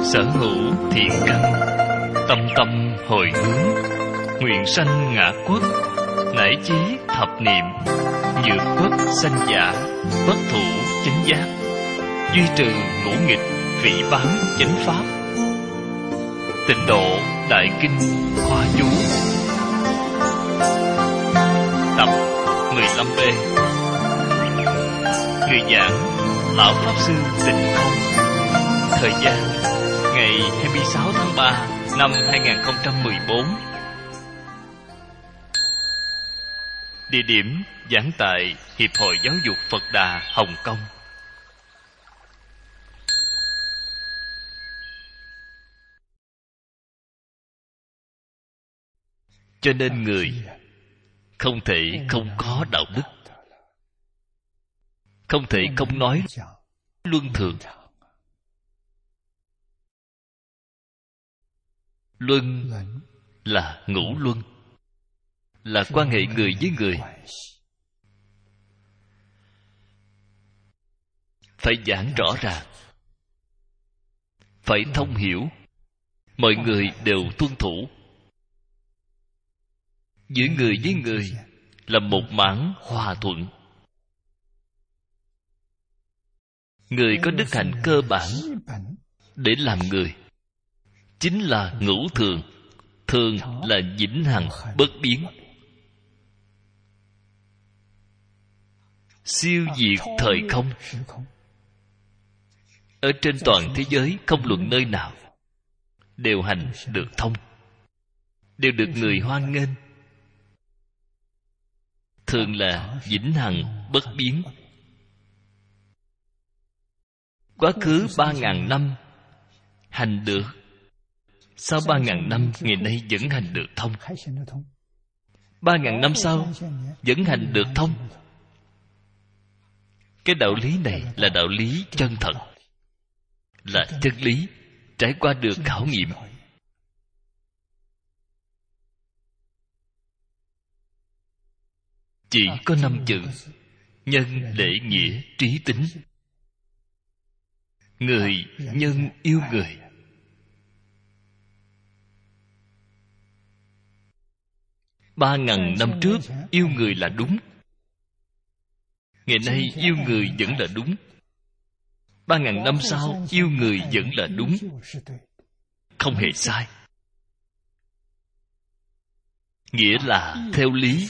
sở hữu thiện căn, tâm tâm hồi hướng, nguyện sanh ngã quốc, nải chí thập niệm, nhược quốc sanh giả, bất thủ chánh giác, duy trừ ngũ nghịch, phỉ báng chánh pháp. Tịnh độ đại kinh khoa chú tập 15B. Người giảng Lão Pháp Sư Tịnh Không. Thời gian ngày 26 tháng 3 năm 2014. Địa điểm giảng tại Hiệp hội Giáo dục Phật Đà, Hồng Kông. Cho nên người không thể không có đạo đức, không thể không nói luân thường. Luân là ngũ luân, là quan hệ người với người. Phải giảng rõ ràng, phải thông hiểu, mọi người đều tuân thủ. Giữa người với người là một mảng hòa thuận. Người có đức hạnh cơ bản để làm người chính là ngũ thường. Thường là vĩnh hằng bất biến, siêu diệt thời không. Ở trên toàn thế giới, không luận nơi nào, đều hành được thông, đều được người hoan nghênh. Thường là vĩnh hằng bất biến. Quá khứ 3.000 năm hành được, sau 3.000 năm ngày nay vẫn hành được thông. 3.000 năm sau vẫn hành được thông. Cái đạo lý này là đạo lý chân thật, là chân lý, trải qua được khảo nghiệm. Chỉ có 5 chữ: nhân, lễ, nghĩa, trí, tính. Người nhân yêu người. Ba ngàn năm trước yêu người là đúng, ngày nay yêu người vẫn là đúng. 3.000 năm sau yêu người vẫn là đúng, không hề sai. Nghĩa là theo lý.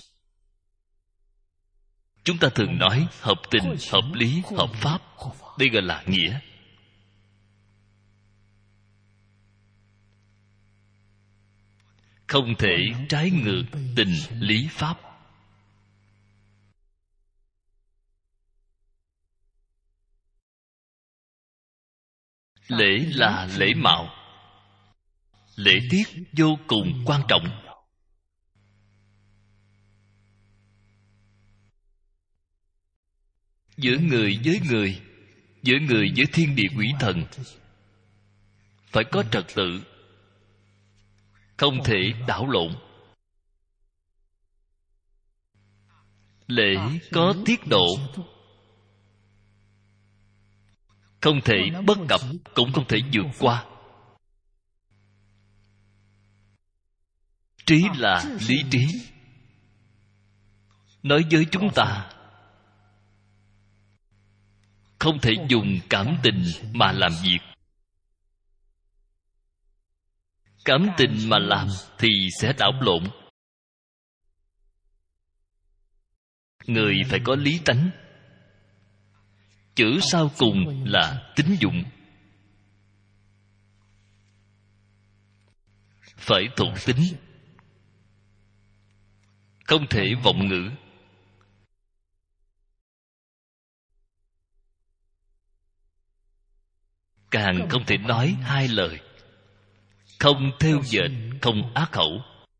Chúng ta thường nói hợp tình, hợp lý, hợp pháp. Đây gọi là nghĩa. Không thể trái ngược tình lý pháp. Lễ là lễ mạo. Lễ tiết vô cùng quan trọng. Giữa người với người, giữa người với thiên địa quỷ thần, phải có trật tự, không thể đảo lộn. Lễ có tiết độ, không thể bất cập, cũng không thể vượt qua. Trí là lý trí. Nói với chúng ta, không thể dùng cảm tình mà làm việc. Cảm tình mà làm thì sẽ đảo lộn. Người phải có lý tánh. Chữ sau cùng là tín dụng. Phải thuận tính, không thể vọng ngữ. Càng không thể nói hai lời. Không thêu dệt, không ác khẩu.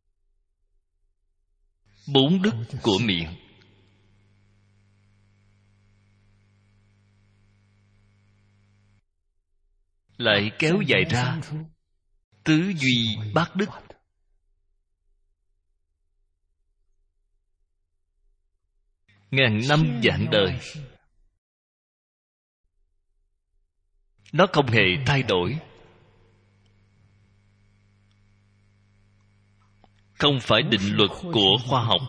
4 đức của miệng. Lại kéo dài ra tứ duy bát đức. Ngàn năm vạn đời, nó không hề thay đổi. không phải định luật của khoa học.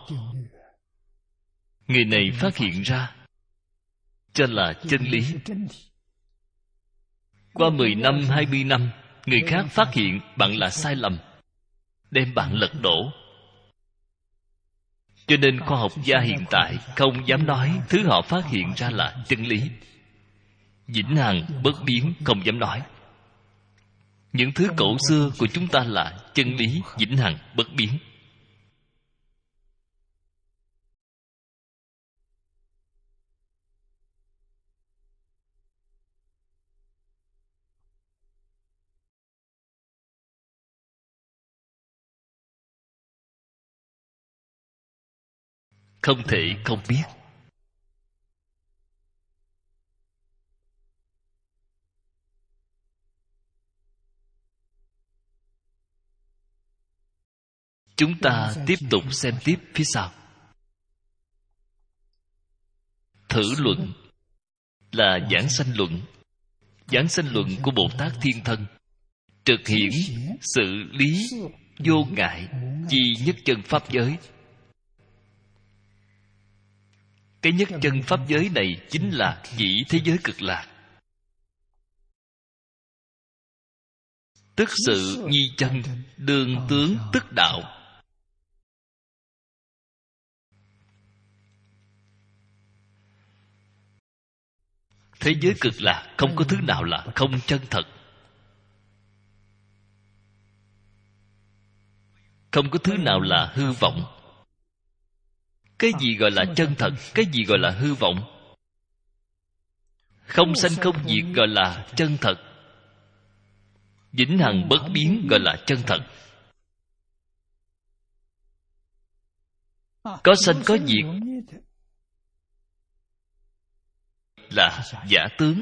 Người này phát hiện ra cho là chân lý. Qua 10 năm, 20 năm, người khác phát hiện bạn là sai lầm, đem bạn lật đổ. Cho nên khoa học gia hiện tại không dám nói thứ họ phát hiện ra là chân lý. Vĩnh hằng bất biến không dám nói. Những thứ cổ xưa của chúng ta là chân lý vĩnh hằng bất biến. Không thể không biết. Chúng ta tiếp tục xem tiếp phía sau. Thử luận là giảng sanh luận. Giảng sanh luận của Bồ Tát Thiên Thân trực hiển sự lý vô ngại chi nhất chân pháp giới. Cái nhất chân pháp giới này chính là chỉ thế giới cực lạc. Tức sự nhi chân, đường tướng tức đạo. Thế giới cực lạc không có thứ nào là không chân thật. Không có thứ nào là hư vọng. Cái gì gọi là chân thật, cái gì gọi là hư vọng? Không sanh không diệt gọi là chân thật. Vĩnh hằng bất biến gọi là chân thật. Có sanh có diệt là giả tướng.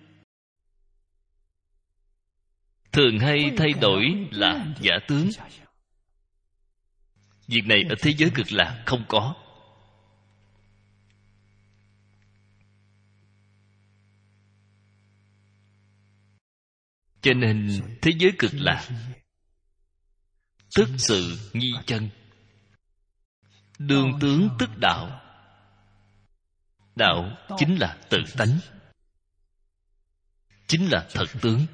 Thường hay thay đổi là giả tướng. Việc này ở thế giới cực lạc không có. Cho nên thế giới cực lạc tức sự nhi chân, đương tướng tức đạo. Đạo chính là tự tánh, chính là thật tướng.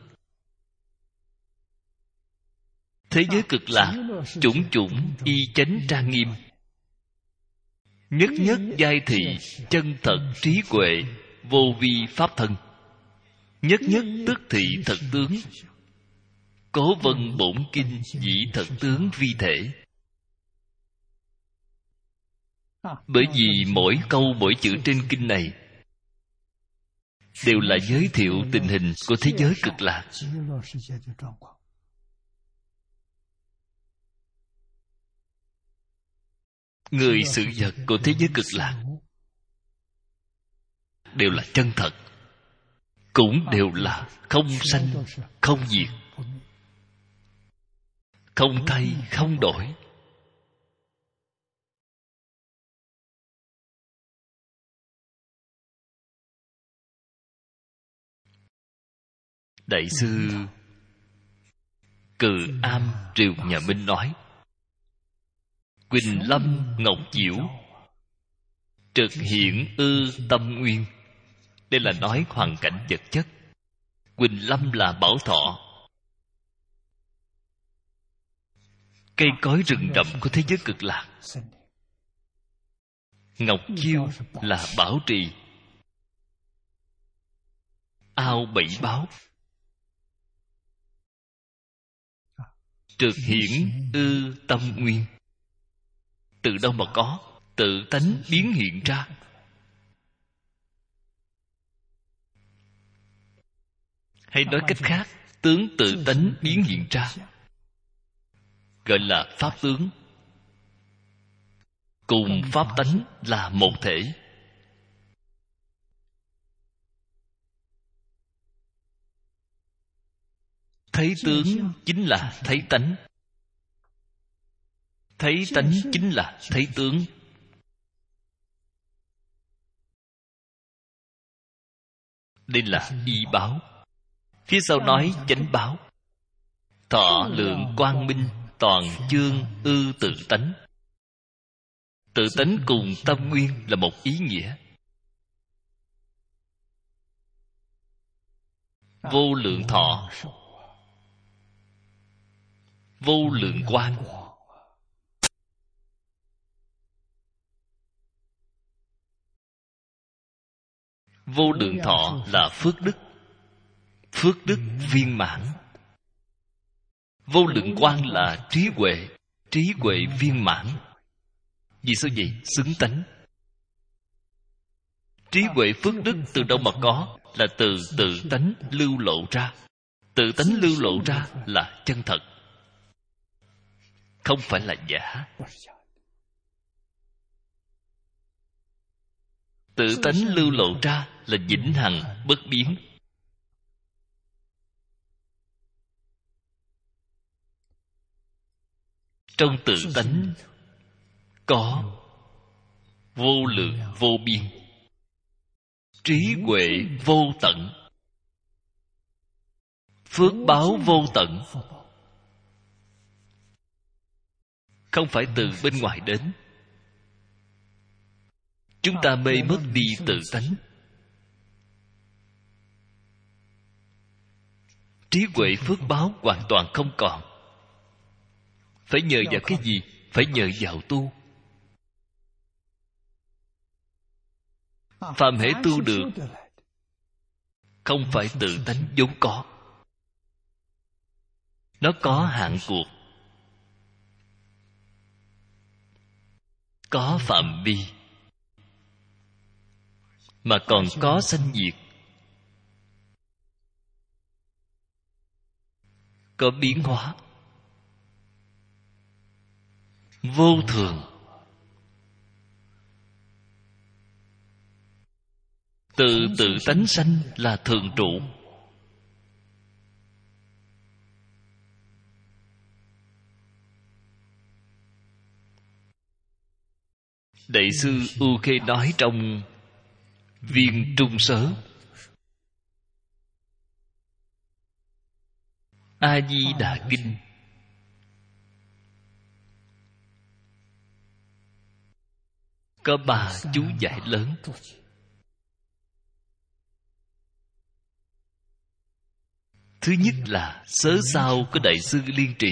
Thế giới cực lạc chủng chủng y chánh trang nghiêm, nhất nhất giai thị chân thật trí huệ vô vi pháp thân. Nhất nhất tức thị thật tướng, cố vân bổn kinh dĩ thật tướng vi thể. Bởi vì mỗi câu mỗi chữ trên kinh này đều là giới thiệu tình hình của thế giới cực lạc. Người sự vật của thế giới cực lạc đều là chân thật, cũng đều là không sanh không diệt, không thay không đổi. Đại sư Cừ Am Triều Nhà Minh nói: Quỳnh lâm ngọc diệu, trực hiện ư tâm nguyên. Đây là nói hoàn cảnh vật chất. Quỳnh lâm là bảo thọ, cây cối rừng rậm của thế giới cực lạc. Ngọc chiêu là bảo trì, ao bảy báo. Trực hiển ư tâm nguyên, từ đâu mà có? Tự tánh biến hiện ra. Hay nói cách khác, tướng tự tánh biến hiện ra, gọi là pháp tướng. Cùng pháp tánh là một thể. Thấy tướng chính là thấy tánh, thấy tánh chính là thấy tướng. Đây là y báo. Phía sau nói chánh báo. Thọ lượng quang minh toàn chương ư tự tánh. Tự tánh cùng tâm nguyên là một ý nghĩa. Vô lượng thọ, vô lượng quang. Vô lượng thọ là phước đức, phước đức viên mãn. Vô lượng quang là trí huệ, trí huệ viên mãn. Vì sao vậy? Xứng tánh. Trí huệ phước đức từ đâu mà có? Là từ tự tánh lưu lộ ra. Tự tánh lưu lộ ra là chân thật, không phải là giả. Tự tánh lưu lộ ra là vĩnh hằng bất biến. Trong tự tánh có vô lượng vô biên, trí huệ vô tận, phước báo vô tận. Không phải từ bên ngoài đến. Chúng ta mê mất đi tự tánh. Trí huệ phước báo hoàn toàn không còn. Phải nhờ vào cái gì? Phải nhờ vào tu. Phàm hễ tu được, không phải tự tánh vốn có. Nó có hạn cuộc, có phạm vi, mà còn có sanh diệt, có biến hóa, vô thường. Từ tự tánh sanh là thường trụ. Đại sư U Khê nói trong Viên Trung Sớ: A Di Đà Kinh có 3 chú giải lớn. Thứ nhất là Sớ Sao của Đại sư Liên Trì.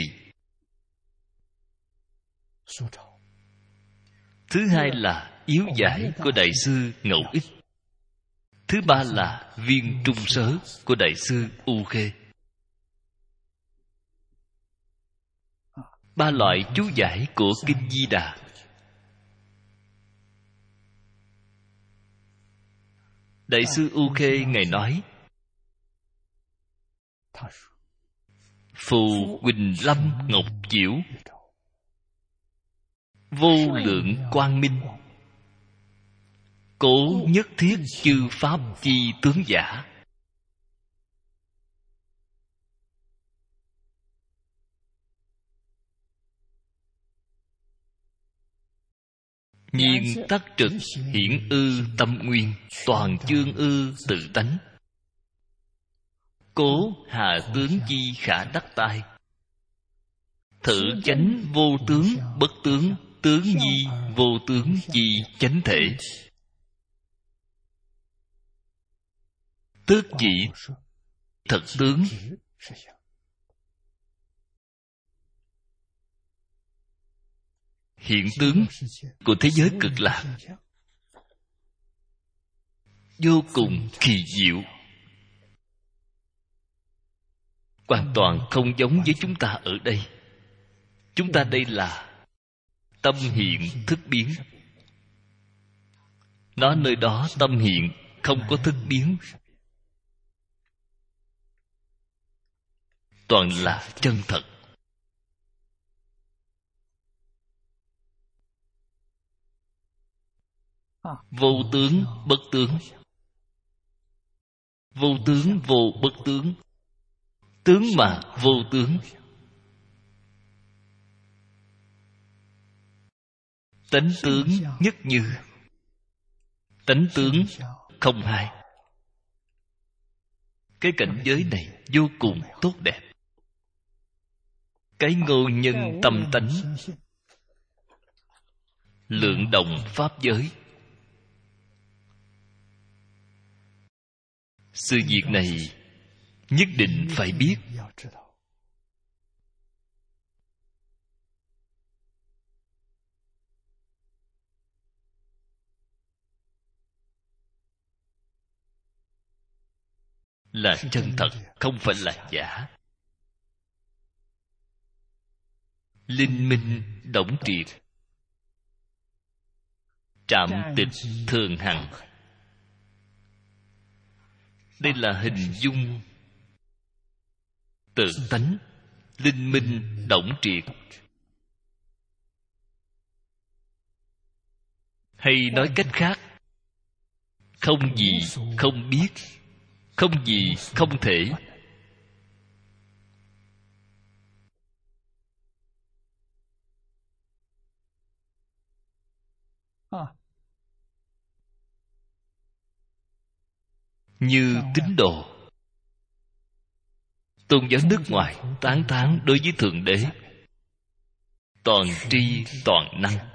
Thứ hai là Yếu Giải của Đại sư Ngẫu Ích. Thứ ba là Viên Trung Sớ của Đại sư U Khê. 3 loại chú giải của Kinh Di Đà. Đại sư U Khê Ngài nói: Phù Quỳnh Lâm Ngọc Chiểu, vô lượng quang minh, cố nhất thiết chư pháp chi tướng giả. Nhiên tắc trực hiển ư tâm nguyên, toàn chương ư tự tánh. Cố hà tướng chi khả đắc tai, thử chánh vô tướng bất tướng, tướng nhi vô tướng chi chánh thể. Tức chỉ thật tướng. Hiện tướng của thế giới cực lạc vô cùng kỳ diệu, hoàn toàn không giống với chúng ta ở đây. Chúng ta đây là tâm hiện thức biến. Nó nơi đó tâm hiện, không có thức biến, toàn là chân thật. Vô tướng bất tướng, vô tướng vô bất tướng, tướng mà vô tướng. Tánh tướng nhất như, tánh tướng không hai. Cái cảnh giới này vô cùng tốt đẹp. cái ngô nhân tâm tánh, lượng động pháp giới. Sự việc này nhất định phải biết. Là chân thật, không phải là giả. Linh minh đổng triệt, trạm tịch thường hằng. Đây là hình dung tự tánh linh minh đổng triệt. Hay nói cách khác, không gì không biết, không gì không thể. Như tín đồ tôn giáo nước ngoài tán thán đối với Thượng Đế toàn tri toàn năng.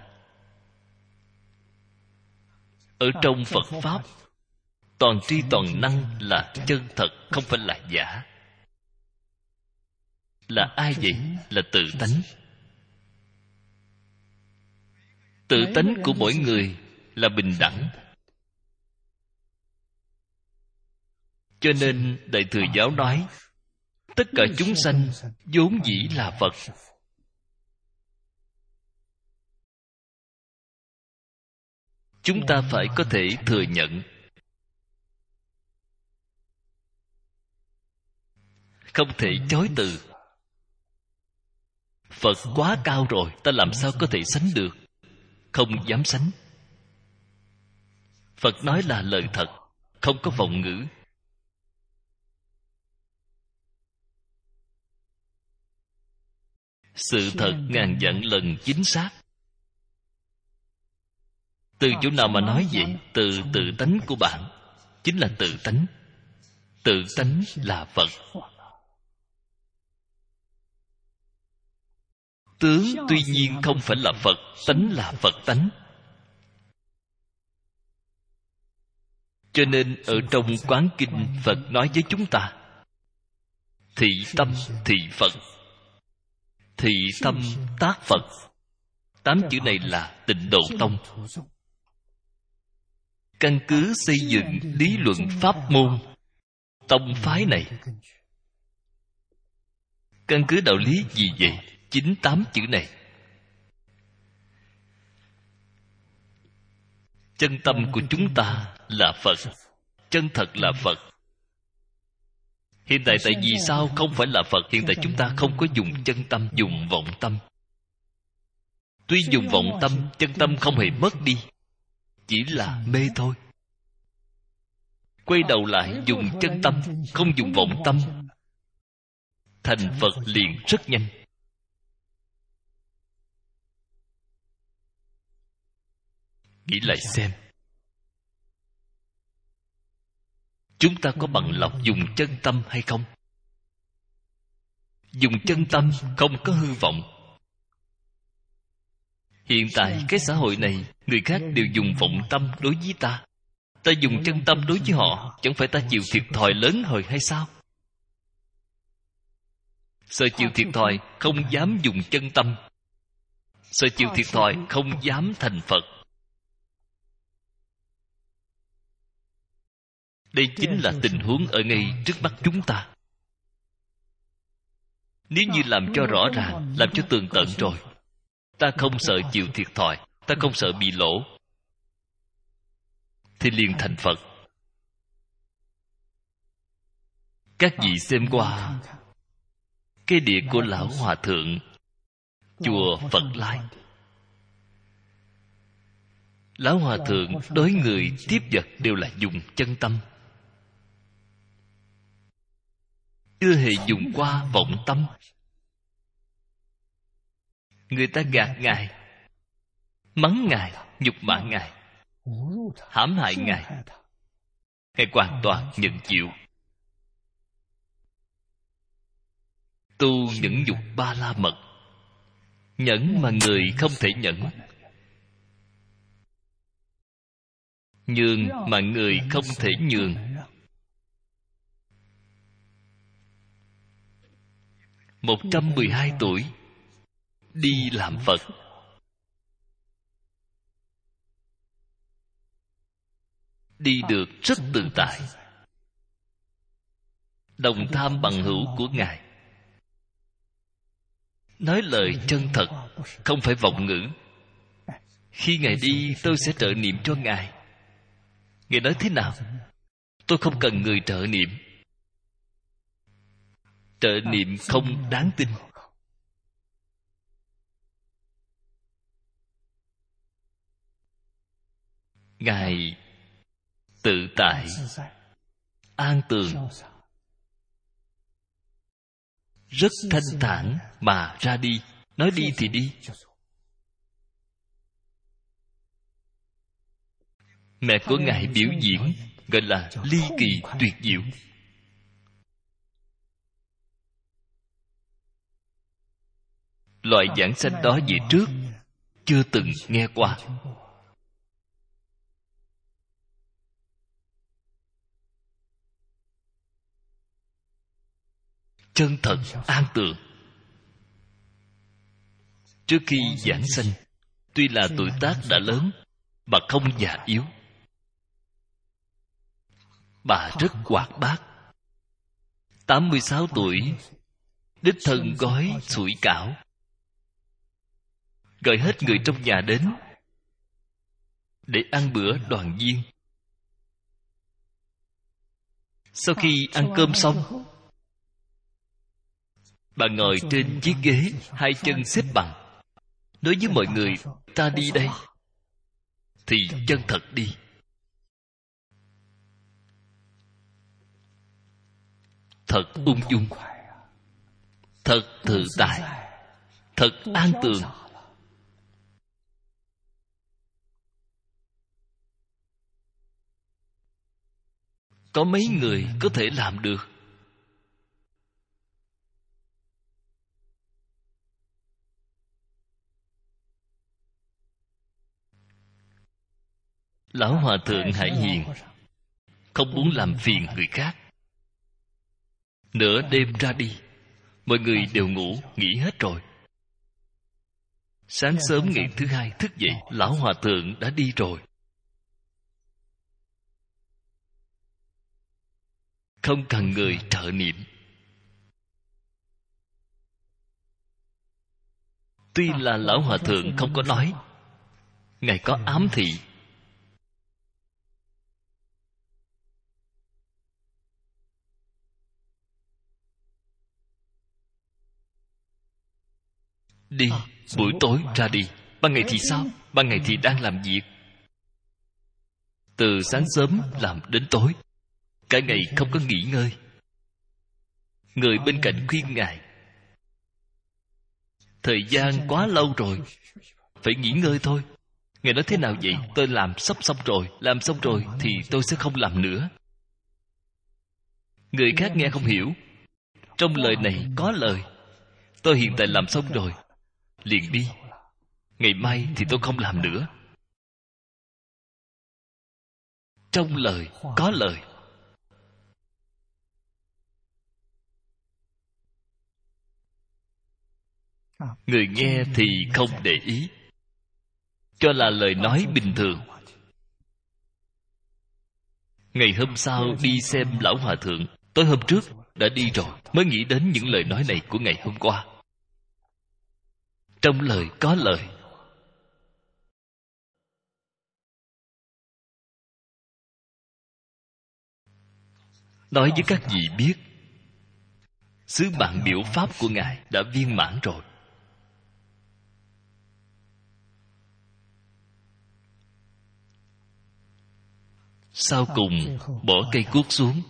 Ở trong Phật Pháp, toàn tri toàn năng là chân thật, không phải là giả. Là ai vậy? Là tự tánh. Tự tánh của mỗi người là bình đẳng. Cho nên Đại Thừa Giáo nói tất cả chúng sanh vốn dĩ là Phật. Chúng ta phải có thể thừa nhận, không thể chối từ. Phật quá cao rồi, ta làm sao có thể sánh được? Không dám sánh. Phật nói là lời thật, không có vọng ngữ. Sự thật ngàn vạn lần chính xác. Từ chỗ nào mà nói vậy? Từ tự tánh của bạn. Chính là tự tánh. Tự tánh là Phật. Tướng tuy nhiên không phải là Phật, tánh là Phật tánh. Cho nên ở trong Quán Kinh, Phật nói với chúng ta: thị tâm thị Phật, thị tâm tác Phật. 8 chữ này là Tịnh Độ Tông. Căn cứ xây dựng lý luận pháp môn tông phái này. Căn cứ đạo lý gì vậy? Chính 8 chữ này. Chân tâm của chúng ta là Phật, chân thật là Phật. Hiện tại tại vì sao không phải là Phật? Hiện tại chúng ta không có dùng chân tâm, dùng vọng tâm. Tuy dùng vọng tâm, chân tâm không hề mất đi, chỉ là mê thôi. Quay đầu lại dùng chân tâm, không dùng vọng tâm, thành Phật liền rất nhanh. Nghĩ lại xem, chúng ta có bằng lòng dùng chân tâm hay không? Dùng chân tâm không có hư vọng. Hiện tại cái xã hội này, người khác đều dùng vọng tâm đối với ta. Ta dùng chân tâm đối với họ, chẳng phải ta chịu thiệt thòi lớn rồi hay sao? Sợ chịu thiệt thòi, không dám dùng chân tâm. Sợ chịu thiệt thòi, không dám thành Phật. Đây chính là tình huống ở ngay trước mắt chúng ta. Nếu như làm cho rõ ràng, làm cho tường tận rồi, ta không sợ chịu thiệt thòi, ta không sợ bị lỗ, thì liền thành Phật. Các vị xem qua cái địa của Lão Hòa Thượng chùa Phật Lai. Lão Hòa Thượng đối người tiếp vật đều là dùng chân tâm, chưa hề dùng qua vọng tâm. Người ta gạt Ngài, mắng Ngài, nhục mạ Ngài, hãm hại Ngài, Ngài hoàn toàn nhận chịu. Tu nhẫn nhục ba la mật. Nhẫn mà người không thể nhẫn, nhường mà người không thể nhường. Một 112 tuổi đi làm Phật. Đi được rất tự tại. Đồng tham bằng hữu của Ngài, nói lời chân thật, không phải vọng ngữ. Khi Ngài đi, tôi sẽ trợ niệm cho Ngài. Ngài nói thế nào? Tôi không cần người trợ niệm. Trợ niệm không đáng tin. Ngài tự tại, an tường, rất thanh thản mà ra đi. Nói đi thì đi. Mẹ của Ngài biểu diễn gọi là ly kỳ tuyệt diệu. Loại giảng sanh đó về trước chưa từng nghe qua. Chân thật an tường. Trước khi giảng sanh, tuy là tuổi tác đã lớn, bà không già yếu. Bà rất hoạt bát. 86 tuổi, đích thân gói sủi cảo, gọi hết người trong nhà đến để ăn bữa đoàn viên. Sau khi ăn cơm xong, bà ngồi trên chiếc ghế, hai chân xếp bằng, nói với mọi người: ta đi đây thì chân thật đi. Thật ung dung, thật tự tại, thật an tường. Có mấy người có thể làm được? Lão Hòa Thượng Hải Hiền không muốn làm phiền người khác. Nửa đêm ra đi, mọi người đều ngủ, nghỉ hết rồi. Sáng sớm ngày thứ hai thức dậy, Lão Hòa Thượng đã đi rồi. Không cần người trợ niệm. Tuy là Lão Hòa Thượng không có nói, Ngài có ám thị. Đi, buổi tối ra đi. Ban ngày thì sao? Ban ngày thì đang làm việc. Từ sáng sớm làm đến tối, cả ngày không có nghỉ ngơi. Người bên cạnh khuyên Ngài: thời gian quá lâu rồi, phải nghỉ ngơi thôi. Ngài nói thế nào vậy? Tôi làm sắp xong rồi. Làm xong rồi thì tôi sẽ không làm nữa. Người khác nghe không hiểu. Trong lời này có lời. Tôi hiện tại làm xong rồi, liền đi. Ngày mai thì tôi không làm nữa. Trong lời có lời. Người nghe thì không để ý, cho là lời nói bình thường. Ngày hôm sau đi xem Lão Hòa Thượng. Tối hôm trước đã đi rồi, mới nghĩ đến những lời nói này của ngày hôm qua. Trong lời có lời. Nói với các vị biết, sứ mạng biểu pháp của Ngài đã viên mãn rồi. Sau cùng bỏ cây cuốc xuống,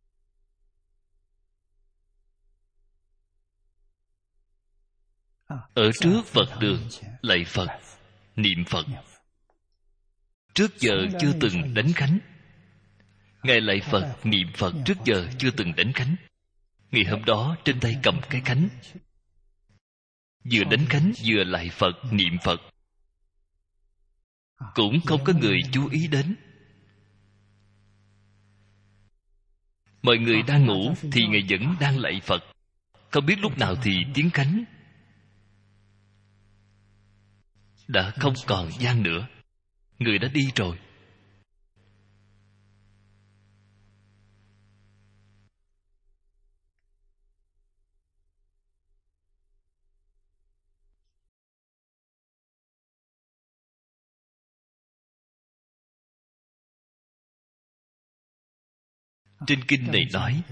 ở trước Phật đường lạy Phật, niệm Phật. Trước giờ chưa từng đánh khánh. Ngài lạy Phật, niệm Phật trước giờ chưa từng đánh khánh. Ngày hôm đó trên tay cầm cái khánh, vừa đánh khánh vừa lạy Phật, niệm Phật. Cũng không có người chú ý đến. Mọi người đang ngủ thì Ngài vẫn đang lạy Phật. Không biết lúc nào thì tiếng khánh đã không còn vang nữa. Người đã đi rồi. Trên kinh này nói,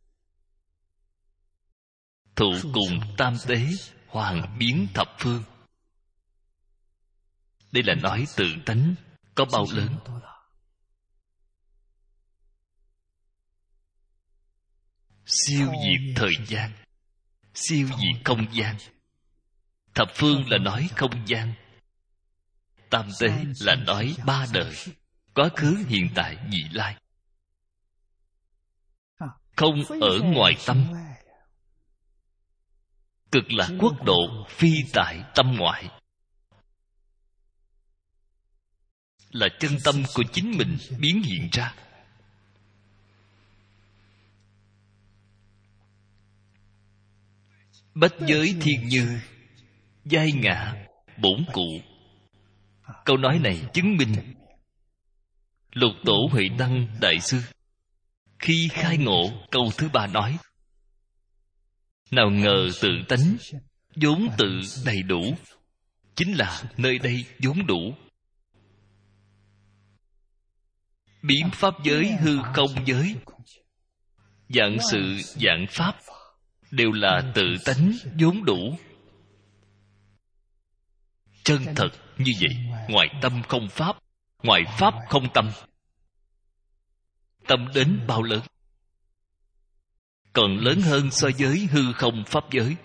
thụ cùng tam tế, hoàng biến thập phương. Đây là nói tự tánh có bao lớn. Siêu diệt thời gian, siêu diệt không gian. Thập phương là nói không gian. Tam tế là nói ba đời, quá khứ, hiện tại, vị lai. Không ở ngoài tâm. Cực lạc quốc độ phi tại tâm ngoại. Là chân tâm của chính mình biến hiện ra. Bách giới thiên như, giai ngã bổn cụ. Câu nói này chứng minh Lục Tổ Huệ Năng Đại Sư khi khai ngộ câu thứ ba nói, nào ngờ tự tánh vốn tự đầy đủ, chính là nơi đây vốn đủ. Biến pháp giới hư không giới, vạn sự vạn pháp đều là tự tánh vốn đủ. Chân thật như vậy. Ngoài tâm không pháp, ngoài pháp không tâm. Tâm đến bao lớn? Còn lớn hơn so với hư không pháp giới.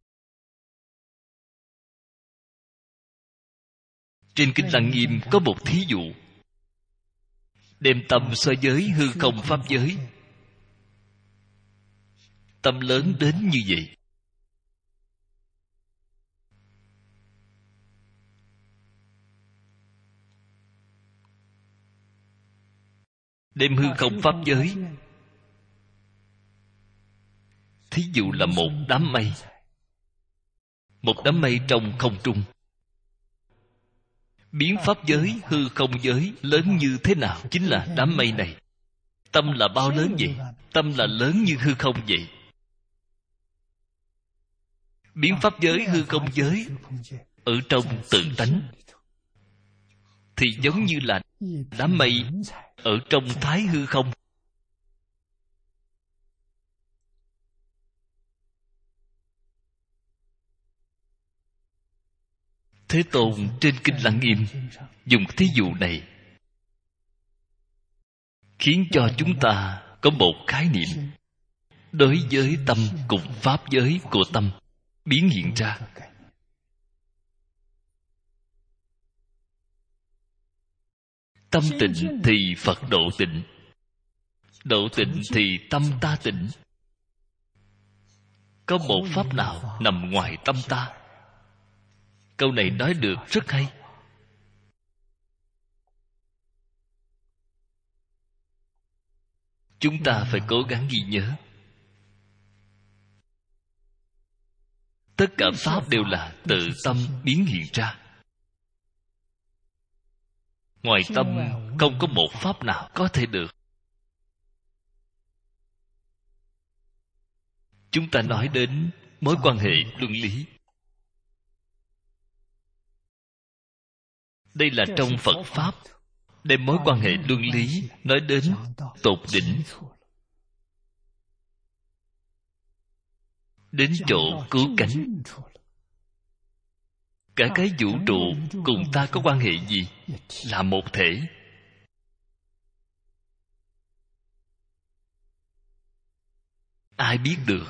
Trên kinh Lăng Nghiêm có một thí dụ, đem tâm so với hư không pháp giới. Tâm lớn đến như vậy. Đem hư không pháp giới, thí dụ là một đám mây. Một đám mây trong không trung. Biến pháp giới, hư không giới lớn như thế nào? Chính là đám mây này. Tâm là bao lớn vậy? Tâm là lớn như hư không vậy. Biến pháp giới, hư không giới ở trong tự tánh thì giống như là đám mây ở trong thái hư không. Thế Tôn trên kinh Lăng Nghiêm dùng thí dụ này khiến cho chúng ta có một khái niệm đối với tâm cùng pháp giới của tâm biến hiện ra. Tâm tịnh thì Phật độ tịnh, độ tịnh thì tâm ta tịnh. Có một pháp nào nằm ngoài tâm ta? Câu này nói được rất hay. Chúng ta phải cố gắng ghi nhớ. Tất cả pháp đều là tự tâm biến hiện ra. Ngoài tâm không có một pháp nào có thể được. Chúng ta nói đến mối quan hệ luân lý. Đây là trong Phật Pháp, đem mối quan hệ luân lý nói đến tột đỉnh, đến chỗ cứu cánh. Cả cái vũ trụ cùng ta có quan hệ gì? Là một thể. Ai biết được?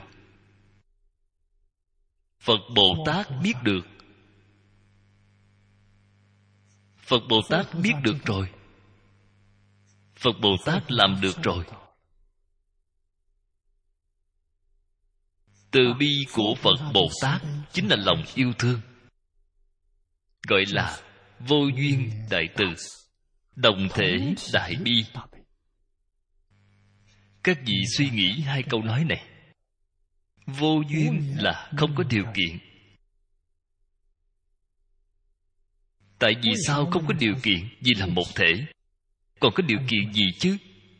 Phật Bồ Tát biết được. Phật Bồ Tát biết được rồi. Phật Bồ Tát làm được rồi. Từ bi của Phật Bồ Tát chính là lòng yêu thương, gọi là vô duyên đại từ, đồng thể đại bi. Các vị suy nghĩ hai câu nói này. Vô duyên là không có điều kiện. Tại vì sao không có điều kiện? Vì là một thể. Còn có điều kiện gì chứ?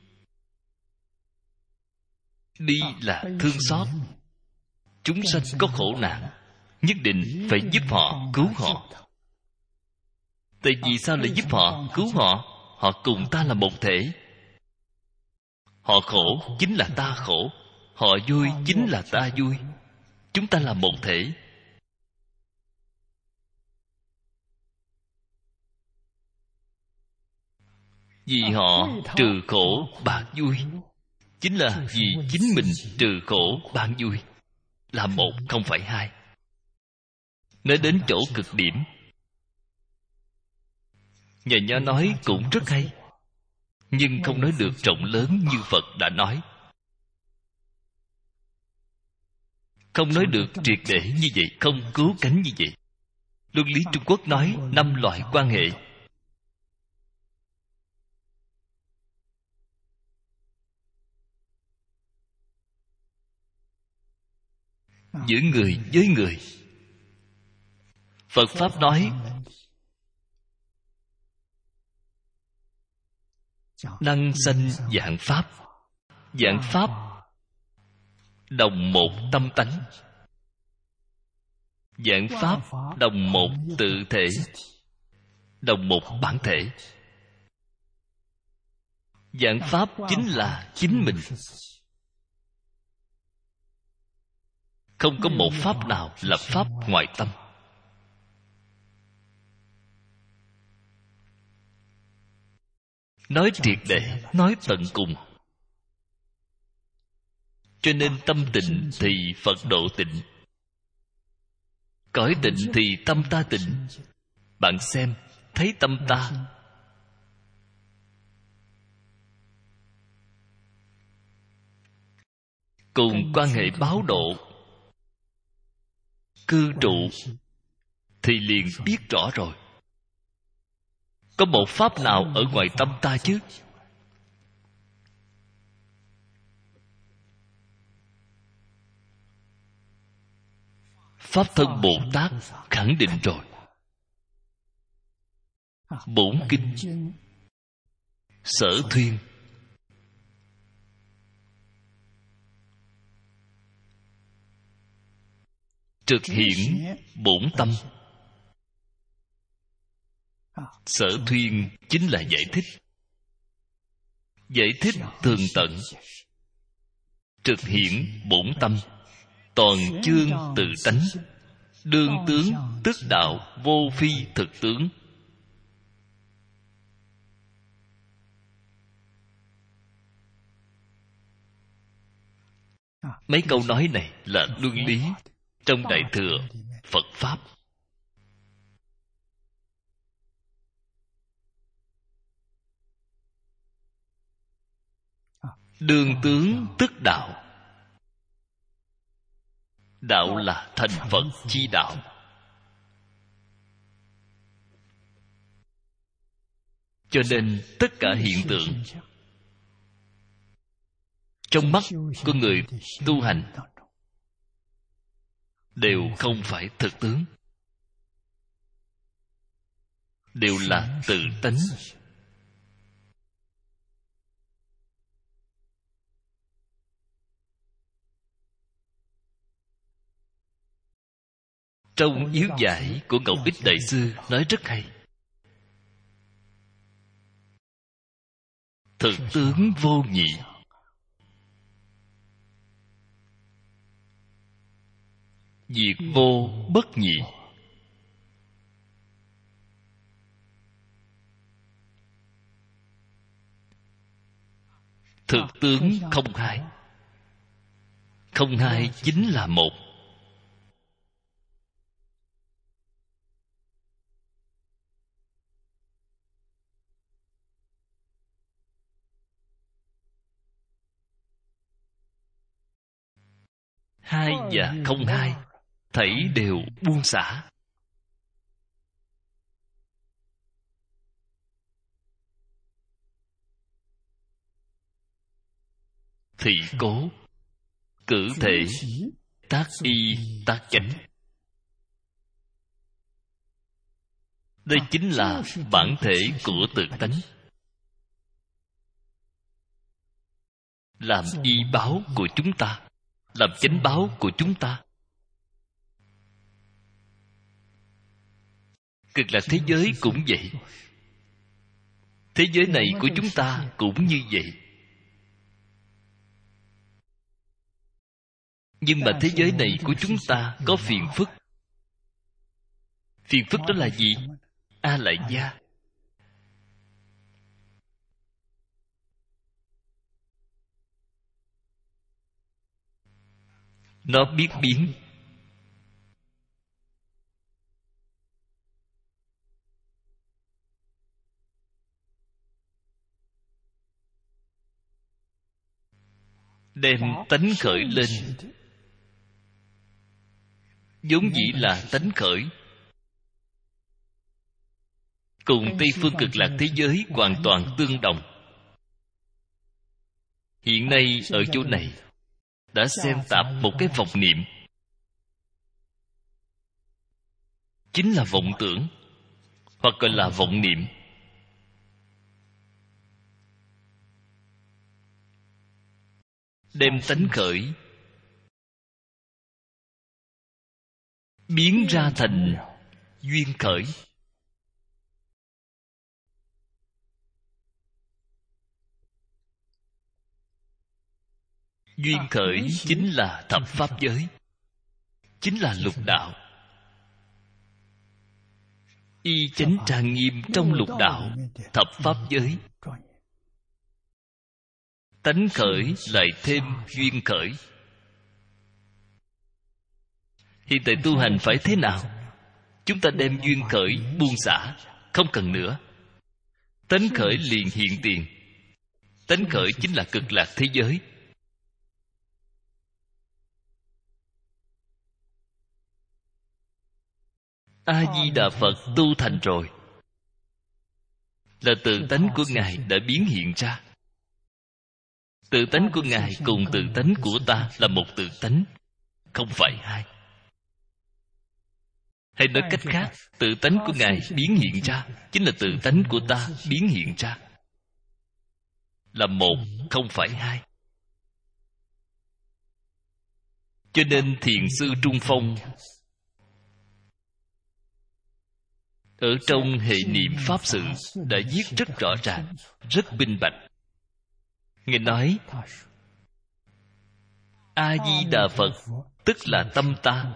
Bi là thương xót. Chúng sanh có khổ nạn, nhất định phải giúp họ, cứu họ. Tại vì sao lại giúp họ, cứu họ? Họ cùng ta là một thể. Họ khổ chính là ta khổ, họ vui chính là ta vui. Chúng ta là một thể. Vì họ trừ khổ bạn vui, chính là vì chính mình trừ khổ bạn vui. Là một, không phải hai. Nói đến chỗ cực điểm, nhà Nho nói cũng rất hay, nhưng không nói được rộng lớn như Phật đã nói, không nói được triệt để như vậy, không cứu cánh như vậy. Luân lý Trung Quốc nói 5 loại quan hệ. Giữa người với người. Phật Pháp nói năng sanh vạn Pháp. Vạn Pháp đồng một tâm tánh. Vạn Pháp đồng một tự thể, đồng một bản thể. Vạn Pháp chính là chính mình. Không có một Pháp nào là Pháp ngoại tâm. Nói triệt để, nói tận cùng. Cho nên tâm tịnh thì Phật độ tịnh, cõi tịnh thì tâm ta tịnh. Bạn xem, thấy tâm ta, cùng quan hệ báo độ, cư trụ, thì liền biết rõ rồi. Có một Pháp nào ở ngoài tâm ta chứ? Pháp thân Bồ Tát khẳng định rồi. Bổn kinh Sở Thuyên trực hiển bổn tâm. Sở Thuyên chính là giải thích. Giải thích tường tận. Trực hiển bổn tâm, toàn chương tự tánh. Đương tướng tức đạo, vô phi thực tướng. Mấy câu nói này là luân lý trong Đại Thừa Phật Pháp. Đương tướng tức đạo. Đạo là thành Phật chi đạo. Cho nên tất cả hiện tượng trong mắt của người tu hành đều không phải thực tướng, đều là tự tánh. Trong yếu giải của Ngọc Bích Đại Sư nói rất hay. Thực tướng vô nhị, diệt vô bất nhị. Thực tướng không hai. Không hai chính là một. hai và không hai, thảy đều buông xả. Thị cố, cử thể, tác y, tác chánh. Đây chính là bản thể của tự tánh, làm y báo của chúng ta, làm chánh báo của chúng ta. Cực lạc thế giới cũng vậy. Thế giới này của chúng ta cũng như vậy. Nhưng mà thế giới này của chúng ta có phiền phức. Phiền phức đó là gì? A lại gia. Nó biết biến. Đem tánh khởi lên, vốn dĩ là tánh khởi, cùng Tây Phương Cực Lạc thế giới hoàn toàn tương đồng. Hiện nay ở chỗ này đã xem tạp một cái vọng niệm, chính là vọng tưởng, hoặc gọi là vọng niệm. Đem tánh khởi biến ra thành duyên khởi. Duyên khởi chính là thập pháp giới, chính là lục đạo. Y chánh trang nghiêm trong lục đạo, thập pháp giới. Tánh khởi lại thêm duyên khởi. Hiện tại tu hành phải thế nào? Chúng ta đem duyên khởi buông xả, không cần nữa. Tánh khởi liền hiện tiền. Tánh khởi chính là cực lạc thế giới. A-di-đà Phật tu thành rồi, là tự tánh của Ngài đã biến hiện ra. Tự tánh của Ngài cùng tự tánh của ta là một tự tánh, không phải hai. Hay nói cách khác, tự tánh của Ngài biến hiện ra chính là tự tánh của ta biến hiện ra, là một, không phải hai. Cho nên Thiền sư Trung Phong ở trong hệ niệm pháp sự đã viết rất rõ ràng, rất minh bạch. Ngài nói A-di-đà Phật tức là tâm ta,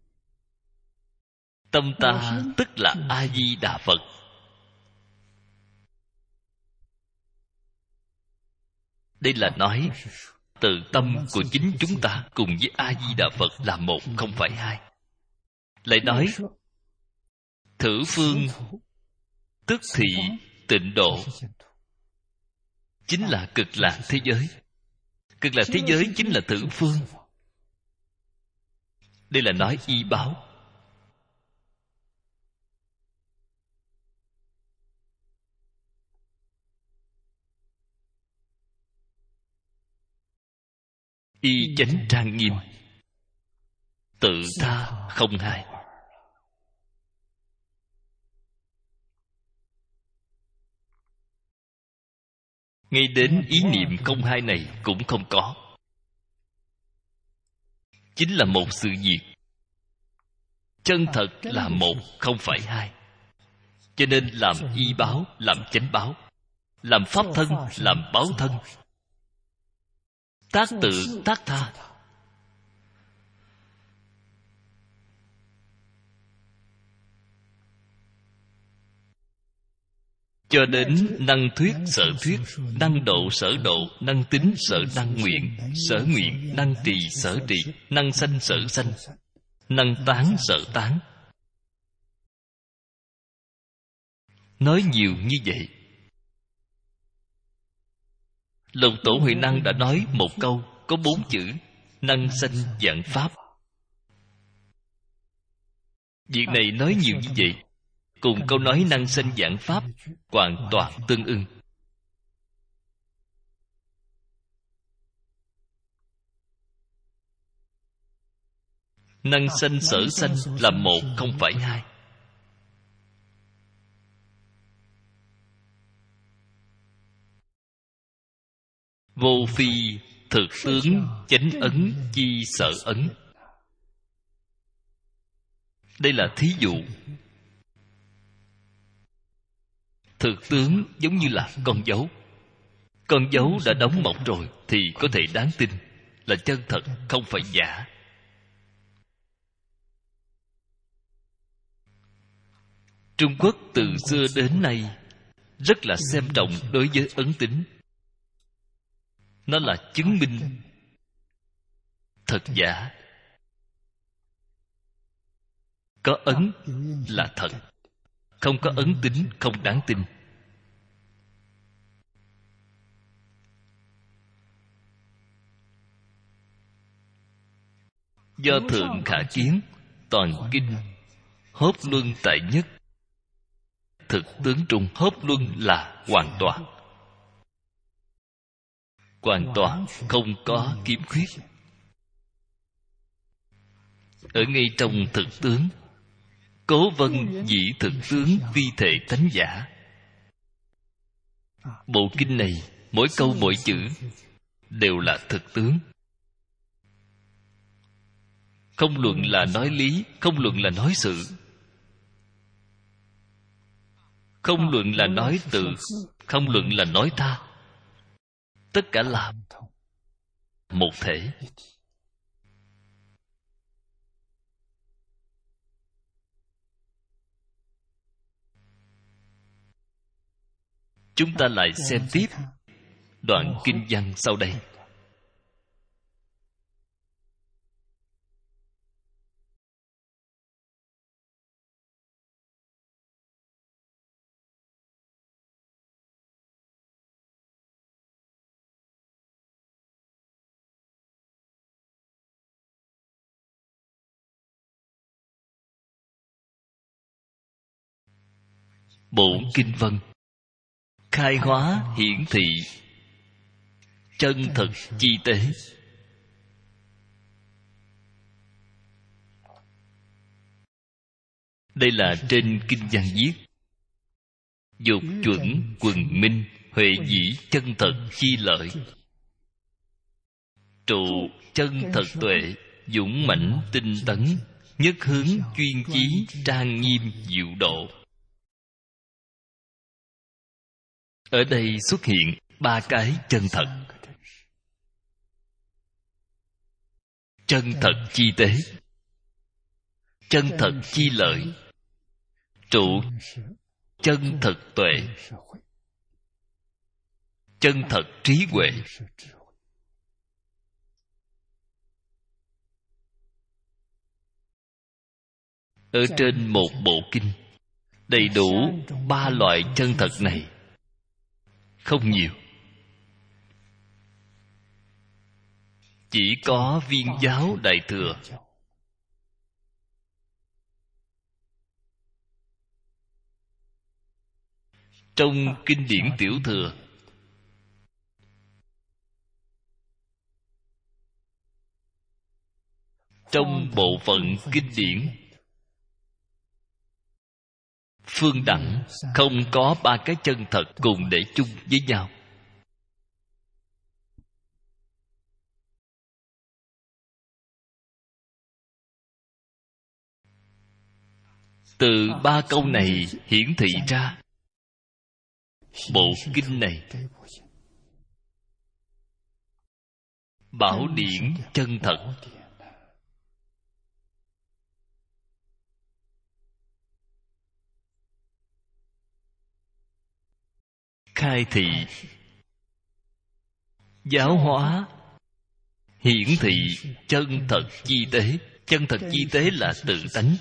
tâm ta tức là A-di-đà Phật. Đây là nói tự tâm của chính chúng ta cùng với A-di-đà Phật là một, không phải hai. Lại nói thử phương tức thị tịnh độ, chính là cực lạc thế giới. Cực lạc thế giới chính là thử phương. Đây là nói y báo. Y chánh trang nghiêm, tự tha không hai. Ngay đến ý niệm không hai này cũng không có. Chính là một sự việc. Chân thật là một, không phải hai. Cho nên làm y báo, làm chánh báo, làm pháp thân, làm báo thân, tác tự, tác tha. Cho đến năng thuyết sở thuyết, năng độ sở độ, năng tính sở năng nguyện, sở nguyện năng trì sở trì, năng sanh sở sanh, năng tán sở tán. Nói nhiều như vậy. Lục Tổ Huệ Năng đã nói một câu có 4 chữ: Năng sanh vạn pháp. Việc này nói nhiều như vậy, cùng câu nói năng sanh vạn pháp hoàn toàn tương ưng. Năng sanh sở sanh là một, không phải hai. Vô phi thực tướng chánh ấn chi sở ấn. Đây là thí dụ. Thực tướng giống như là con dấu. Con dấu đã đóng mộc rồi thì có thể đáng tin, là chân thật, không phải giả. Trung Quốc từ xưa đến nay rất là xem trọng đối với ấn tín. Nó là chứng minh thật giả. Có ấn là thật, không có ấn tín không đáng tin. Do thượng khả kiến, toàn kinh hốt luân tại nhất. Thực tướng trung hốt luân là hoàn toàn. Hoàn toàn không có kiếm khuyết. Ở ngay trong thực tướng, cố vân dĩ thực tướng vi thể tánh giả. Bộ kinh này mỗi câu mỗi chữ đều là thực tướng. Không luận là nói lý, không luận là nói sự, không luận là nói từ, không luận là nói tha, tất cả là một thể. Chúng ta lại xem tiếp đoạn kinh văn sau đây. Bổn kinh văn khai hóa hiển thị chân thật chi tế. Đây là trên kinh văn viết: dục chuẩn quần minh, huệ dĩ chân thật chi lợi, trụ chân thật tuệ, dũng mãnh tinh tấn, nhất hướng chuyên chí, trang nghiêm diệu độ. Ở đây xuất hiện ba cái chân thật. Chân thật chi tế, chân thật chi lợi, trụ chân thật tuệ, chân thật trí huệ. Ở trên một bộ kinh đầy đủ ba loại chân thật này, không nhiều. Chỉ có Viên giáo Đại Thừa trong kinh điển Tiểu Thừa trong bộ phận kinh điển Phương Đẳng không có ba cái chân thật cùng để chung với nhau. Từ ba câu này hiển thị ra bộ kinh này bảo điển chân thật. Khai thị, giáo hóa, hiển thị chân thật chi tế. Chân thật chi tế là tự tánh.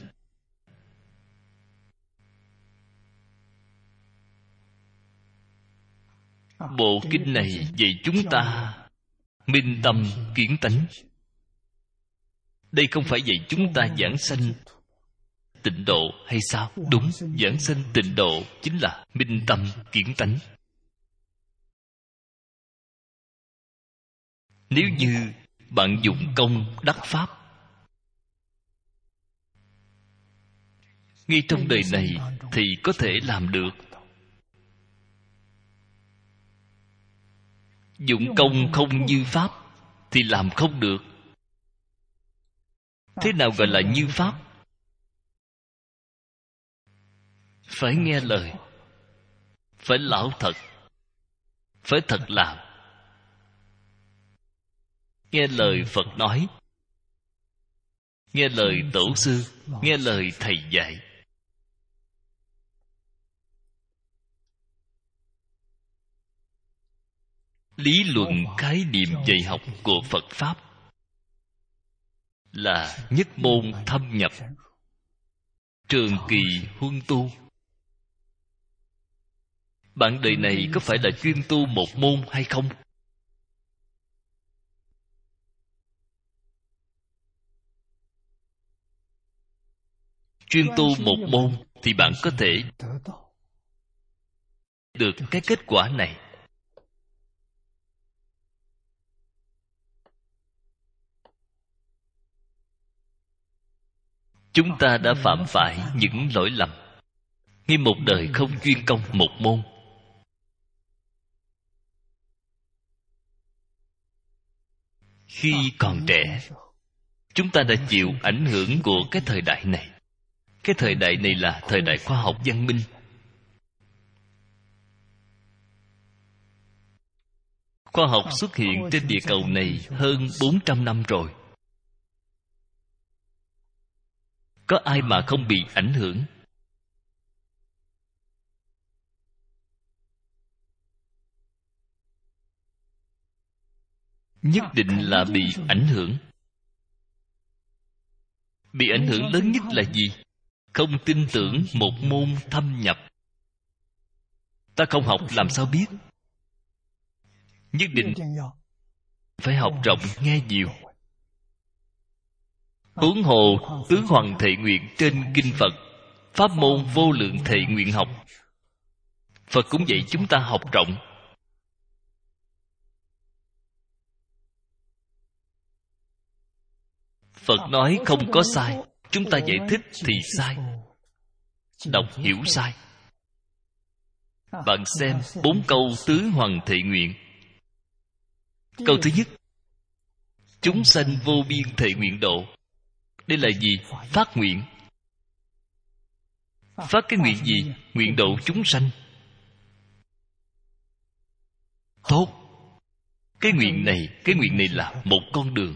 Bộ kinh này dạy chúng ta minh tâm kiến tánh, Đây không phải dạy chúng ta giảng sanh tịnh độ hay sao? Đúng, giảng sanh tịnh độ chính là minh tâm kiến tánh. Nếu như bạn dụng công đắc pháp, ngay trong đời này thì có thể làm được. Dụng công không như pháp thì làm không được. Thế nào gọi là như pháp? Phải nghe lời, phải lão thật, phải thật làm. Nghe lời Phật nói, nghe lời tổ sư, nghe lời thầy dạy. Lý luận khái niệm dạy học của Phật Pháp là nhất môn thâm nhập, trường kỳ huân tu. Bạn đời này có phải là chuyên tu một môn hay không? Chuyên tu một môn thì bạn có thể được cái kết quả này. Chúng ta đã phạm phải những lỗi lầm ngay một đời không chuyên công một môn. Khi còn trẻ, chúng ta đã chịu ảnh hưởng của cái thời đại này. Cái thời đại này là thời đại khoa học văn minh. Khoa học xuất hiện trên địa cầu này hơn 400 năm rồi. Có ai mà không bị ảnh hưởng? Nhất định là bị ảnh hưởng. Bị ảnh hưởng lớn nhất là gì? Không tin tưởng một môn thâm nhập. Ta không học làm sao biết? Nhất định phải học rộng nghe nhiều. Huống hồ tứ hoằng thệ nguyện trên kinh Phật, pháp môn vô lượng thệ nguyện học. Phật cũng dạy chúng ta học rộng. Phật nói không có sai, chúng ta giải thích thì sai, đọc hiểu sai. Bạn xem 4 câu tứ hoằng thệ nguyện. Câu thứ nhất: chúng sanh vô biên thệ nguyện độ. Đây là gì? Phát nguyện. Phát cái nguyện gì? Nguyện độ chúng sanh. Tốt. Cái nguyện này là một con đường.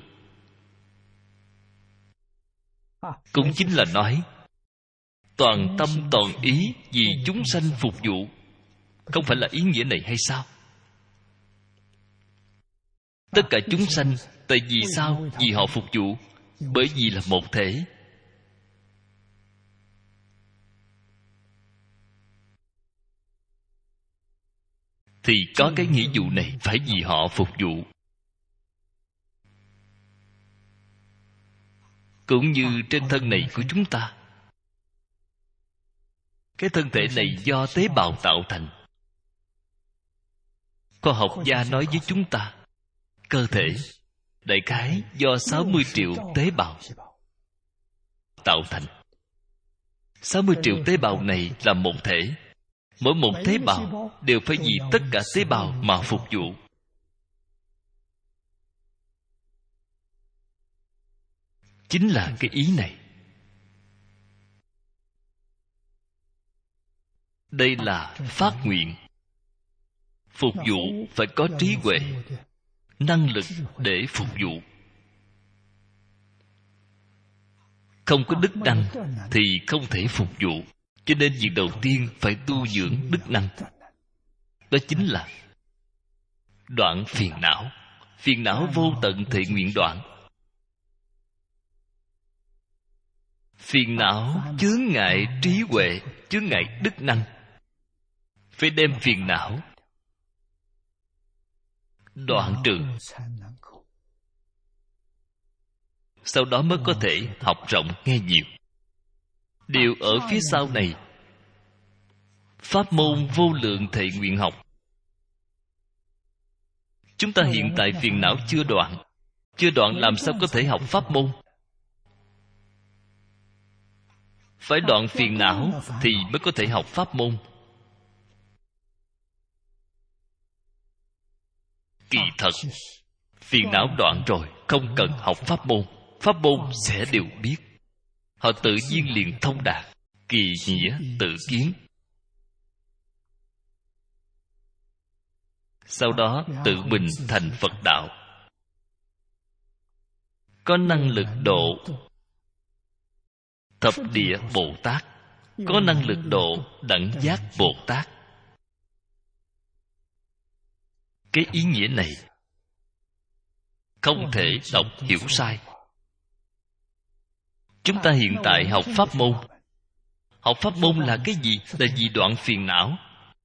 Cũng chính là nói toàn tâm toàn ý vì chúng sanh phục vụ. Không phải là ý nghĩa này hay sao? Tất cả chúng sanh, tại vì sao? Vì họ phục vụ. Bởi vì là một thể. Thì có cái nghĩa vụ này phải vì họ phục vụ. Cũng như trên thân này của chúng ta. Cái thân thể này do tế bào tạo thành. Khoa học gia nói với chúng ta, cơ thể đại khái do 60 triệu tế bào tạo thành. 60 triệu tế bào này là một thể. Mỗi một tế bào đều phải vì tất cả tế bào mà phục vụ. Chính là cái ý này. Đây là phát nguyện. Phục vụ phải có trí huệ, năng lực để phục vụ. Không có đức năng thì không thể phục vụ. Cho nên việc đầu tiên phải tu dưỡng đức năng. Đó chính là đoạn phiền não. Phiền não vô tận thệ nguyện đoạn. Phiền não chướng ngại trí huệ, chướng ngại đức năng. Phải đem phiền não đoạn trừ. sau đó mới có thể học rộng nghe nhiều. Điều ở phía sau này, pháp môn vô lượng thệ nguyện học. Chúng ta hiện tại phiền não chưa đoạn. Chưa đoạn làm sao có thể học pháp môn? Phải đoạn phiền não thì mới có thể học pháp môn. Kỳ thật, phiền não đoạn rồi, không cần học pháp môn. Pháp môn sẽ đều biết. Họ tự nhiên liền thông đạt. Kỳ nghĩa tự kiến. Sau đó tự mình thành Phật đạo. Có năng lực độ thập địa Bồ Tát, có năng lực độ đẳng giác Bồ Tát. Cái ý nghĩa này không thể đọc hiểu sai. Chúng ta hiện tại học pháp môn. Học pháp môn là cái gì? Là vì đoạn phiền não.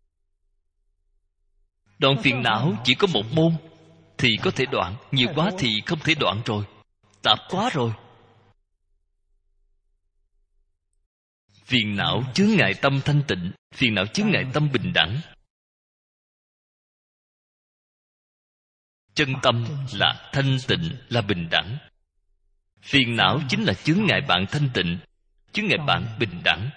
Đoạn phiền não chỉ có một môn thì có thể đoạn, nhiều quá thì không thể đoạn rồi, tạp quá rồi. Phiền não chướng ngại tâm thanh tịnh, phiền não chướng ngại tâm bình đẳng. Chân tâm là thanh tịnh, là bình đẳng. Phiền não chính là chướng ngại bạn thanh tịnh, chướng ngại bạn bình đẳng.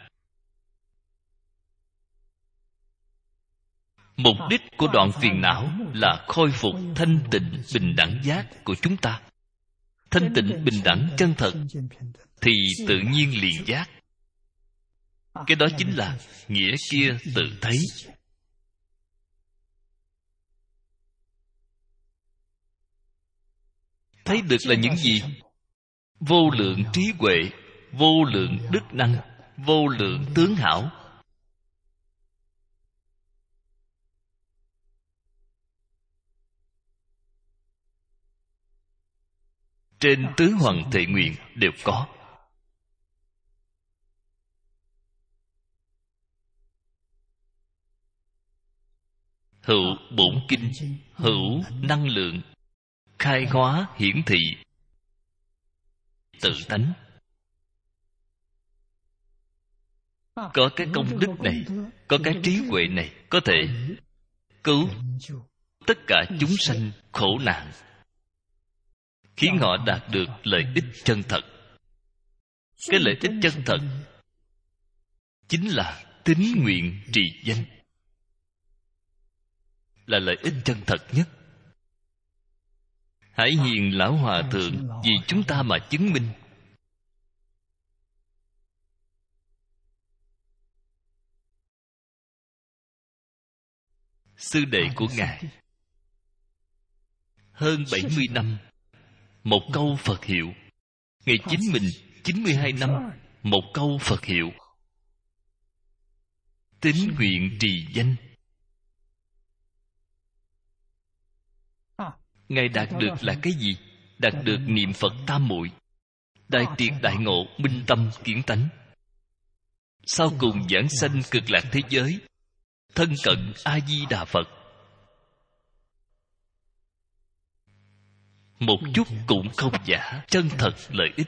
Mục đích của đoạn phiền não là khôi phục thanh tịnh bình đẳng giác của chúng ta. Thanh tịnh bình đẳng chân thật thì tự nhiên liền giác. Cái đó chính là nghĩa kia tự thấy. Thấy được là những gì? Vô lượng trí huệ, vô lượng đức năng, vô lượng tướng hảo. Trên tứ hoằng thệ nguyện đều có. Hữu bổn kinh, hữu năng lượng, khai hóa hiển thị tự tánh. Có cái công đức này, có cái trí huệ này, có thể cứu tất cả chúng sanh khổ nạn, khiến họ đạt được lợi ích chân thật. Cái lợi ích chân thật chính là tín nguyện trì danh, là lợi ích chân thật nhất. Hải Hiền Lão Hòa Thượng vì chúng ta mà chứng minh. Sư đệ của Ngài hơn 70 năm một câu Phật hiệu. Ngày chính mình 92 năm một câu Phật hiệu. Tín nguyện trì danh. Ngài đạt được là cái gì? Đạt được niệm Phật tam muội, đại triệt đại ngộ, minh tâm kiến tánh. Sau cùng giảng sanh cực lạc thế giới, thân cận A Di Đà Phật. Một chút cũng không giả, chân thật lợi ích.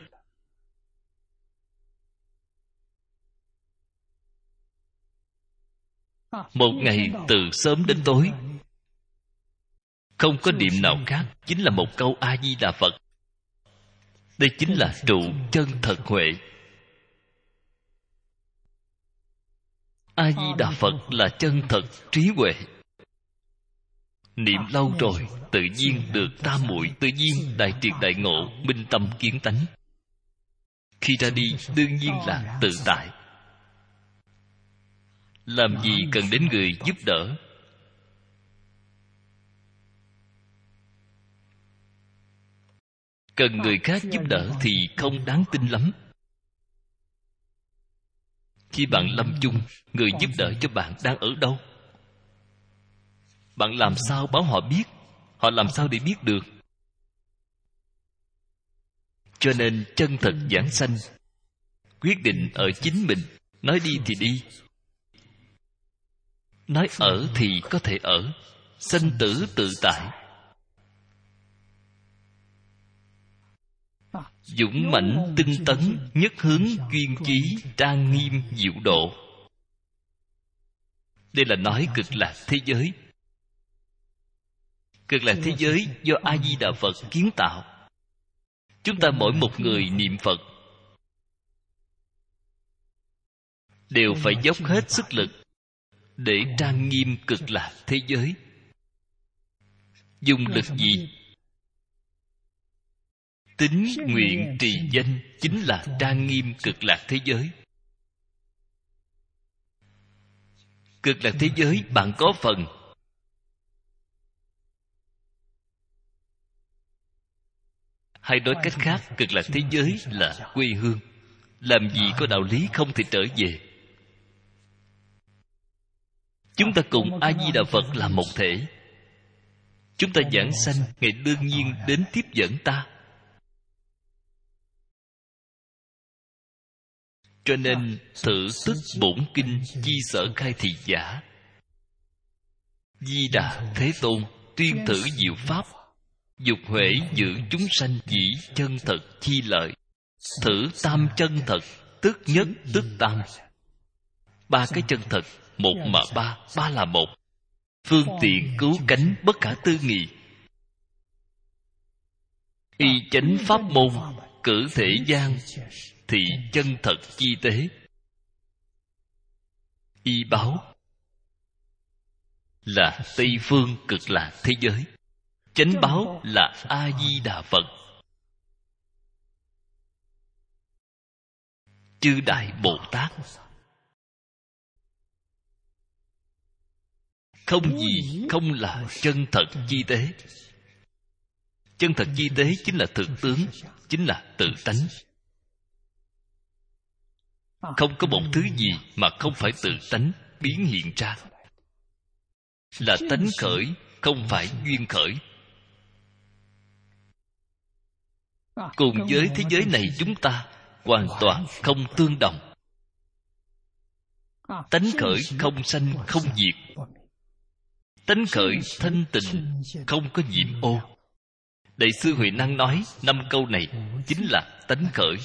Một ngày từ sớm đến tối, không có niệm nào khác, chính là một câu A Di Đà Phật. Đây chính là trụ chân thật huệ. A Di Đà Phật là chân thật trí huệ. Niệm lâu rồi, tự nhiên được tam muội, tự nhiên đại triệt đại ngộ, minh tâm kiến tánh. Khi ra đi, đương nhiên là tự tại. Làm gì cần đến người giúp đỡ? Cần người khác giúp đỡ thì không đáng tin lắm. Khi bạn lâm chung, người giúp đỡ cho bạn đang ở đâu? Bạn làm sao báo họ biết? Họ làm sao để biết được? Cho nên chân thật giảng sanh, quyết định ở chính mình. Nói đi thì đi, nói ở thì có thể ở. Sanh tử tự tại. dũng mãnh tinh tấn, nhất hướng chuyên chí, trang nghiêm diệu độ. Đây là nói cực lạc thế giới. Cực lạc thế giới do A Di Đà Phật kiến tạo. Chúng ta mỗi một người niệm Phật đều phải dốc hết sức lực để trang nghiêm cực lạc thế giới. Dùng lực gì? Tín nguyện trì danh chính là trang nghiêm cực lạc thế giới. Cực lạc thế giới bạn có phần. Hay nói cách khác, cực lạc thế giới là quê hương. Làm gì có đạo lý không thể trở về. Chúng ta cùng A Di Đà Phật là một thể. Chúng ta giảng sanh, Ngài đương nhiên đến tiếp dẫn ta. Cho nên thử tức bổn kinh chi sở khai thị giả. Di Đà Thế Tôn tuyên thử diệu pháp, dục huệ giữ chúng sanh dĩ chân thật chi lợi. Thử tam chân thật, tức nhất tức tam. Ba cái chân thật, một mà ba, ba là một. Phương tiện cứu cánh bất khả tư nghị. Y chánh pháp môn, cử thể gian, thì chân thật chi tế. Y báo là Tây phương cực lạc thế giới. Chánh báo là A Di Đà Phật. Chư Đại Bồ Tát không gì không là chân thật chi tế. Chân thật chi tế chính là thực tướng, chính là tự tánh. Không có một thứ gì mà không phải tự tánh biến hiện ra. Là tánh khởi, không phải duyên khởi. Cùng với thế giới này chúng ta hoàn toàn không tương đồng. Tánh khởi không sanh không diệt. Tánh khởi thanh tịnh, không có nhiễm ô. Đại sư Huệ Năng nói 5 câu này chính là tánh khởi.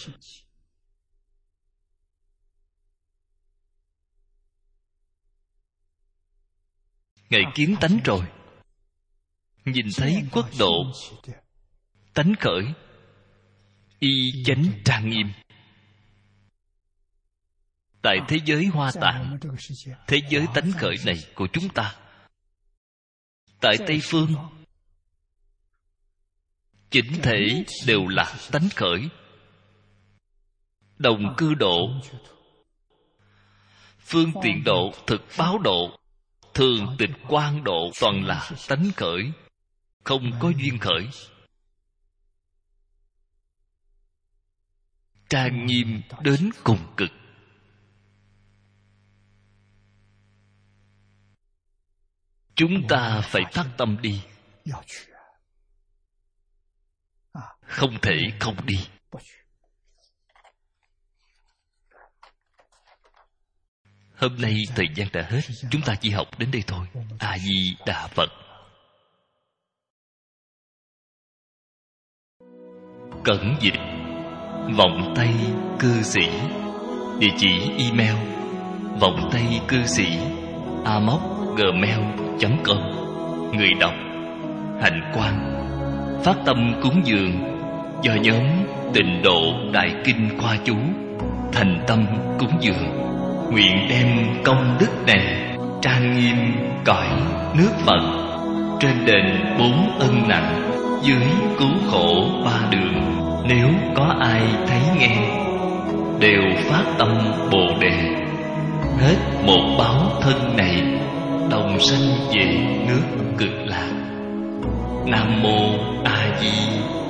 Ngài kiến tánh rồi, nhìn thấy quốc độ, tánh khởi, y chánh trang nghiêm. Tại thế giới Hoa Tạng, thế giới tánh khởi này của chúng ta, tại Tây Phương, chỉnh thể đều là tánh khởi. Đồng cư độ, phương tiện độ, thực báo độ, thường tịch quang độ toàn là tánh khởi, không có duyên khởi. Trang nghiêm đến cùng cực. Chúng ta phải phát tâm đi, không thể không đi. Hôm nay thời gian đã hết, chúng ta chỉ học đến đây thôi. A Di Đà Phật. Cẩn dịch Vọng Tây Cư Sĩ. Địa chỉ email vọng tây cư sĩ amos@gmail.com. Người đọc Hạnh Quang. Phát tâm cúng dường do nhóm Tịnh Độ Đại Kinh Khoa Chú thành tâm cúng dường, nguyện đem công đức này trang nghiêm cõi nước Phật, trên đền 4 ân nặng, dưới cứu khổ 3 đường. Nếu có ai thấy nghe, đều phát tâm Bồ Đề, hết một báo thân này, đồng sanh về nước Cực Lạc. Nam mô A Di